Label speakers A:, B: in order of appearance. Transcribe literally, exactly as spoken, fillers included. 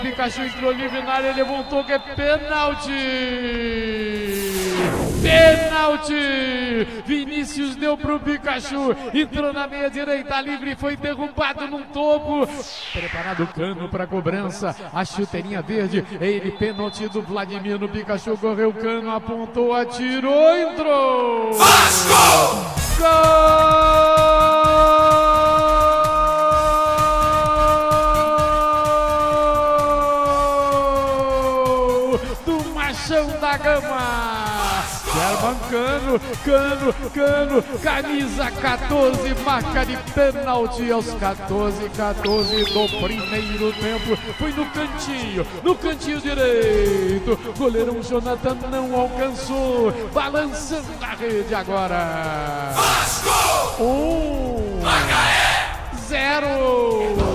A: Pikachu entrou livre na área, levou um toque, é pênalti! Pênalti! Vinícius deu pro Pikachu, entrou na meia direita livre, foi derrubado num toco. Preparado o Cano para cobrança, a chuteirinha verde, ele, pênalti do Vladimir no Pikachu, correu o Cano, apontou, atirou, entrou!
B: Vasco!
A: Gol do Machão da Gama! German Cano, Cano, Cano, camisa quatorze, marca de pênalti aos quatorze, quatorze do primeiro tempo. Foi no cantinho, no cantinho direito. Goleirão Jonathan não alcançou, balançando a rede agora.
B: Vasco!
A: Um,
B: Macaé!
A: zero.